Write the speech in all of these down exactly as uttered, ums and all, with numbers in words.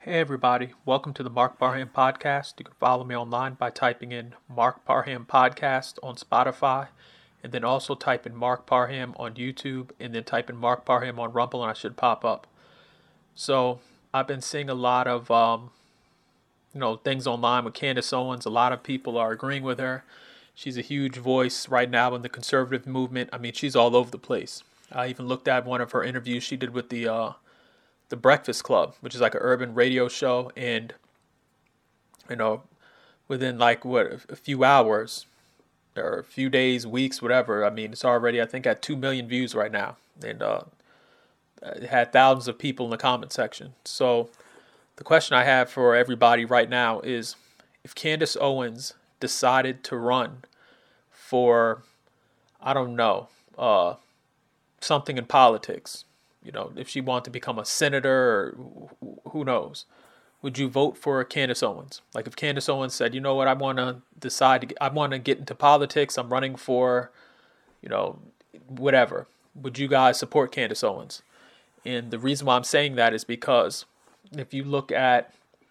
Hey everybody, welcome to the Mark Parham Podcast. You can follow me online by typing in Mark Parham Podcast on Spotify, and then also type in Mark Parham on YouTube, and then type in Mark Parham on Rumble, and I should pop up. So I've been seeing a lot of um, you know things online with Candace Owens. A lot of people are agreeing with her. She's a huge voice right now in the conservative movement. I mean, she's all over the place. I even looked at one of her interviews she did with the uh, the Breakfast Club, which is like an urban radio show, and you know, within like what a few hours or a few days, weeks, whatever. I mean, it's already I think at two million views right now, and uh, it had thousands of people in the comment section. So the question I have for everybody right now is, if Candace Owens decided to run for, I don't know, uh, something in politics. You know, if she wanted to become a senator or who knows, would you vote for Candace Owens? Like if Candace Owens said, you know what, I want to decide, to, I want to get into politics. I'm running for, you know, whatever. Would you guys support Candace Owens? And the reason why I'm saying that is because if you look at,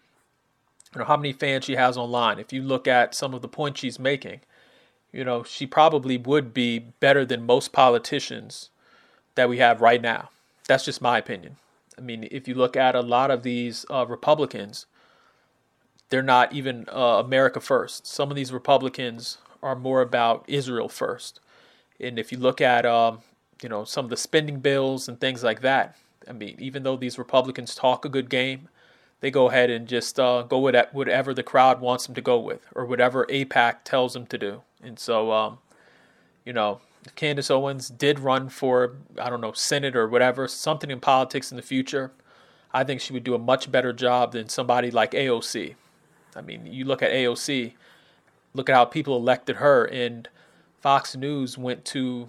you know, how many fans she has online, if you look at some of the points she's making, you know, she probably would be better than most politicians that we have right now. That's just my opinion. I mean, if you look at a lot of these uh, Republicans, they're not even uh, America first. Some of these Republicans are more about Israel first. And if you look at, um, you know, some of the spending bills and things like that, I mean, even though these Republicans talk a good game, they go ahead and just uh, go with whatever the crowd wants them to go with, or whatever AIPAC tells them to do. And so, um, you know, if Candace Owens did run for, I don't know, Senate or whatever, something in politics in the future, I think she would do a much better job than somebody like A O C. I mean, you look at A O C, look at how people elected her, and Fox News went to,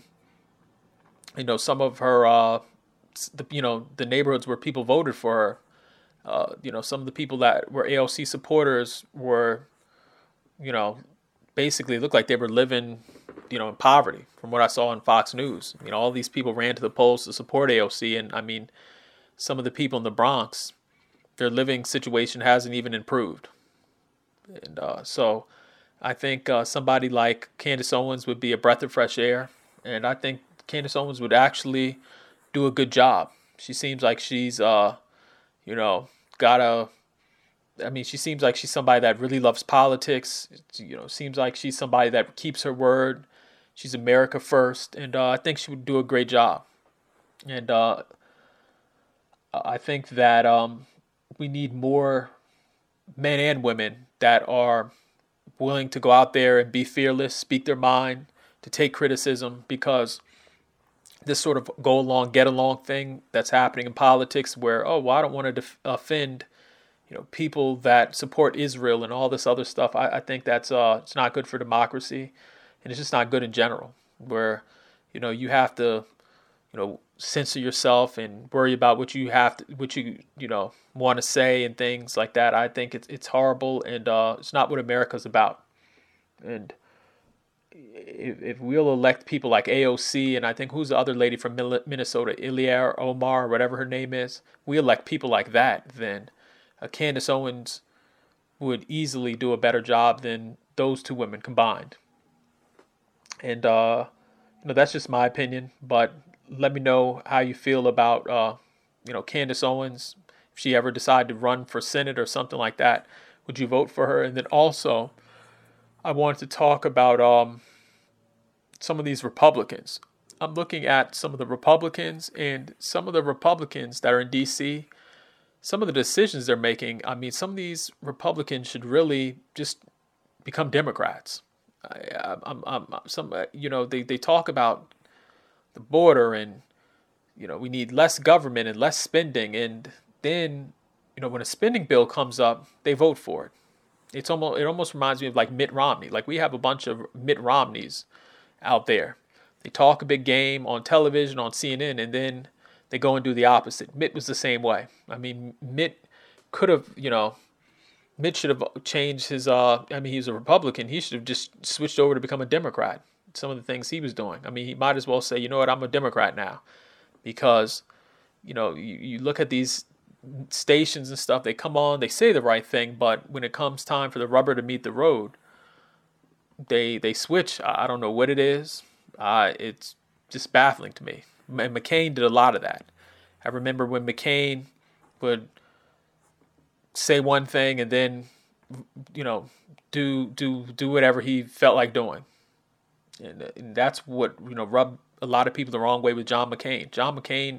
you know, some of her, uh, the, you know, the neighborhoods where people voted for her. Uh, you know, some of the people that were A O C supporters were, you know, basically looked like they were living, you know, in poverty from what I saw on Fox News. You know, all these people ran to the polls to support A O C. And I mean, some of the people in the Bronx, their living situation hasn't even improved. And uh, so I think uh, somebody like Candace Owens would be a breath of fresh air. And I think Candace Owens would actually do a good job. She seems like she's, uh, you know, got a, I mean, she seems like she's somebody that really loves politics. You know, seems like she's somebody that keeps her word. She's America first, and uh, I think she would do a great job. And uh, I think that um, we need more men and women that are willing to go out there and be fearless, speak their mind, to take criticism, because this sort of go along, get along thing that's happening in politics where, oh, well, I don't want to def- offend you know, people that support Israel and all this other stuff. I, I think that's uh, it's not good for democracy, and it's just not good in general. Where, you know, you have to, you know, censor yourself and worry about what you have to, what you, you know, want to say and things like that. I think it's it's horrible, and uh, it's not what America's about. And if, if we'll elect people like A O C, and I think who's the other lady from Minnesota, Ilhan Omar, whatever her name is, we elect people like that, then Uh, Candace Owens would easily do a better job than those two women combined. And, uh, you know, that's just my opinion. But let me know how you feel about, uh, you know, Candace Owens. If she ever decided to run for Senate or something like that, would you vote for her? And then also, I wanted to talk about um, some of these Republicans. I'm looking at some of the Republicans, and some of the Republicans that are in D C, some of the decisions they're making, I mean, some of these Republicans should really just become Democrats. I, I'm, I'm, I'm, some, you know, they, they talk about the border and, you know, we need less government and less spending. And then, you know, when a spending bill comes up, they vote for it. It's almost, it almost reminds me of like Mitt Romney. Like we have a bunch of Mitt Romneys out there. They talk a big game on television, on C N N, and then they go and do the opposite. Mitt was the same way. I mean, Mitt could have, you know, Mitt should have changed his, uh, I mean, he's a Republican. He should have just switched over to become a Democrat. Some of the things he was doing. I mean, he might as well say, you know what, I'm a Democrat now. Because, you know, you, you look at these stations and stuff, they come on, they say the right thing, but when it comes time for the rubber to meet the road, they they switch. I don't know what it is. Uh, it's just baffling to me. And McCain did a lot of that. I remember when McCain would say one thing and then, you know, do do do whatever he felt like doing, and, and that's what, you know, rubbed a lot of people the wrong way with John McCain. John McCain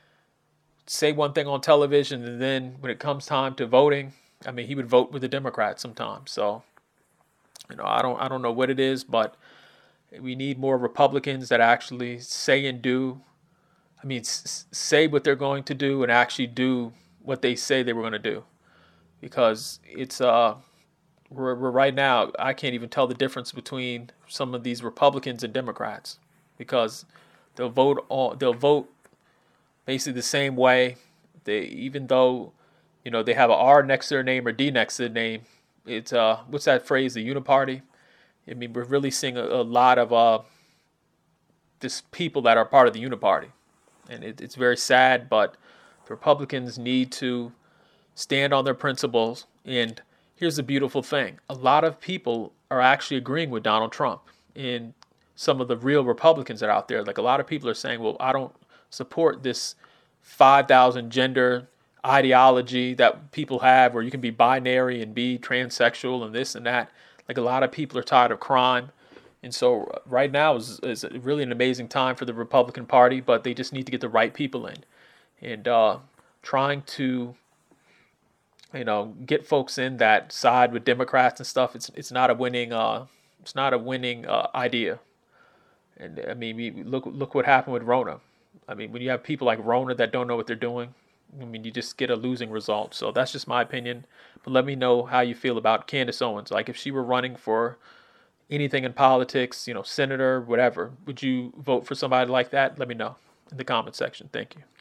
say one thing on television, and then when it comes time to voting, I mean, he would vote with the Democrats sometimes. So, you know, I don't I don't know what it is, but we need more Republicans that actually say and do. I mean, s- say what they're going to do and actually do what they say they were going to do, because it's uh, we're, we're right now, I can't even tell the difference between some of these Republicans and Democrats, because they'll vote on they'll vote basically the same way. They, even though, you know, they have a R next to their name or D next to their name. It's uh, what's that phrase? The uniparty. I mean, we're really seeing a, a lot of uh, this people that are part of the uniparty, and it, it's very sad. But the Republicans need to stand on their principles. And here's the beautiful thing: a lot of people are actually agreeing with Donald Trump. And some of the real Republicans that are out there, like a lot of people are saying, "Well, I don't support this five thousand gender ideology that people have, where you can be binary and be transsexual and this and that." Like, a lot of people are tired of crime. And so right now is, is really an amazing time for the Republican Party, but they just need to get the right people in. And uh, trying to, you know, get folks in that side with Democrats and stuff, it's it's not a winning uh, it's not a winning uh, idea. And I mean, we, look look what happened with Rona. I mean, when you have people like Rona that don't know what they're doing, I mean, you just get a losing result. So that's just my opinion. But let me know how you feel about Candace Owens. Like, if she were running for anything in politics, you know, senator, whatever, would you vote for somebody like that? Let me know in the comment section. Thank you.